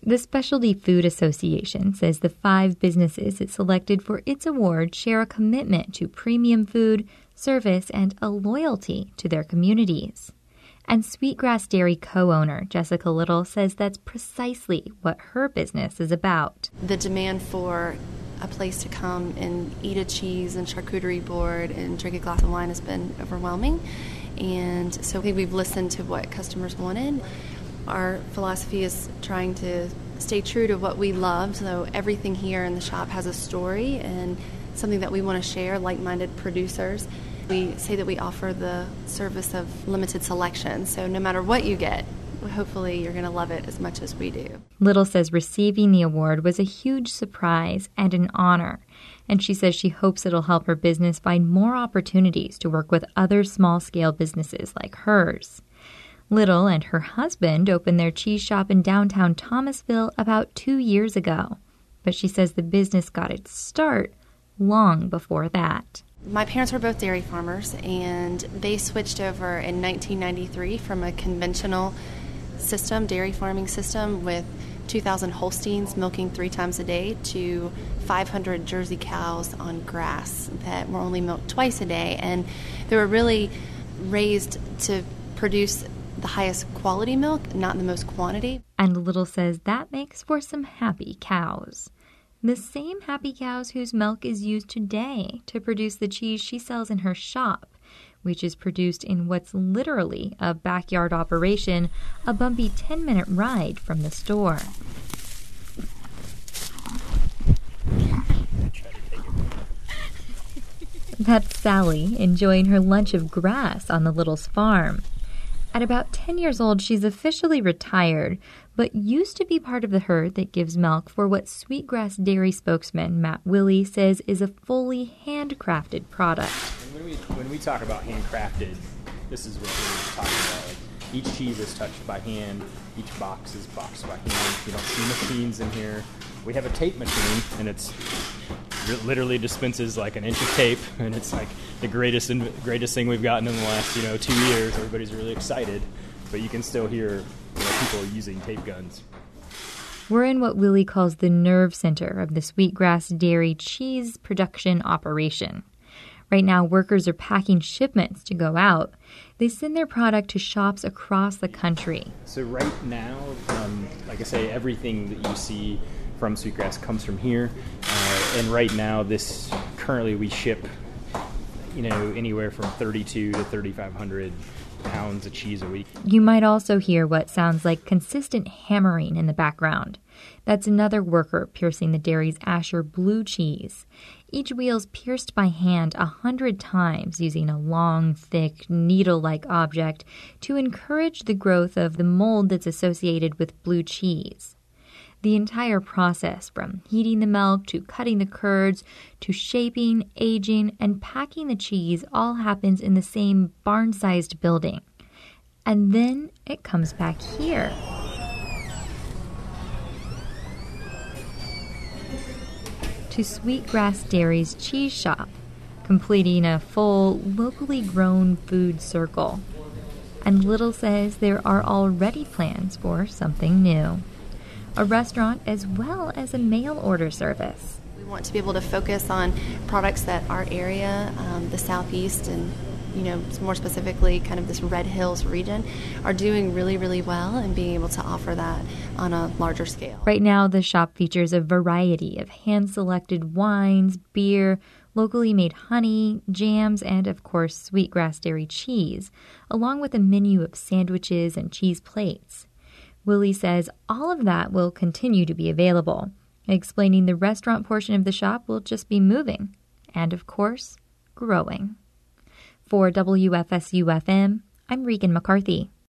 The Specialty Food Association says the 5 businesses it selected for its award share a commitment to premium food, service, and a loyalty to their communities. And Sweetgrass Dairy co-owner Jessica Little says that's precisely what her business is about. The demand for a place to come and eat a cheese and charcuterie board and drink a glass of wine has been overwhelming. And so I think we've listened to what customers wanted. Our philosophy is trying to stay true to what we love, so everything here in the shop has a story and something that we want to share, like-minded producers. We say that we offer the service of limited selection, so no matter what you get, hopefully you're going to love it as much as we do. Little says receiving the award was a huge surprise and an honor, and she says she hopes it'll help her business find more opportunities to work with other small-scale businesses like hers. Little and her husband opened their cheese shop in downtown Thomasville about 2 years ago, but she says the business got its start long before that. My parents were both dairy farmers, and they switched over in 1993 from a conventional system, dairy farming system, with 2,000 Holsteins milking 3 times a day to 500 Jersey cows on grass that were only milked twice a day. And they were really raised to produce the highest quality milk, not the most quantity. And Little says that makes for some happy cows. The same happy cows whose milk is used today to produce the cheese she sells in her shop, which is produced in what's literally a backyard operation, a bumpy 10-minute ride from the store. That's Sally enjoying her lunch of grass on the Little's farm. At about 10 years old, she's officially retired, but used to be part of the herd that gives milk for what Sweetgrass Dairy spokesman Matt Willey says is a fully handcrafted product. And when we talk about handcrafted, this is what we're talking about. Like, each cheese is touched by hand, each box is boxed by hand. You don't see machines in here. We have a tape machine, and it literally dispenses like an inch of tape, and it's like the greatest thing we've gotten in the last 2 years. Everybody's really excited, but you can still hear people using tape guns. We're in what Willey calls the nerve center of the Sweetgrass Dairy cheese production operation. Right now, workers are packing shipments to go out. They send their product to shops across the country. So right now, like I say, everything that you see from Sweetgrass comes from here. And right now, currently we ship, anywhere from 32 to 3,500 pounds of cheese a week. You might also hear what sounds like consistent hammering in the background. That's another worker piercing the dairy's Asher blue cheese. Each wheel's pierced by hand 100 times using a long, thick, needle-like object to encourage the growth of the mold that's associated with blue cheese. The entire process, from heating the milk to cutting the curds to shaping, aging, and packing the cheese, all happens in the same barn-sized building. And then it comes back here. To Sweetgrass Dairy's cheese shop, completing a full, locally grown food circle. And Little says there are already plans for something new. A restaurant as well as a mail order service. We want to be able to focus on products that our area, the Southeast, and more specifically kind of this Red Hills region, are doing really, really well, and being able to offer that on a larger scale. Right now, the shop features a variety of hand-selected wines, beer, locally made honey, jams, and, of course, Sweetgrass Dairy cheese, along with a menu of sandwiches and cheese plates. Willey says all of that will continue to be available, explaining the restaurant portion of the shop will just be moving and, of course, growing. For WFSU-FM, I'm Regan McCarthy.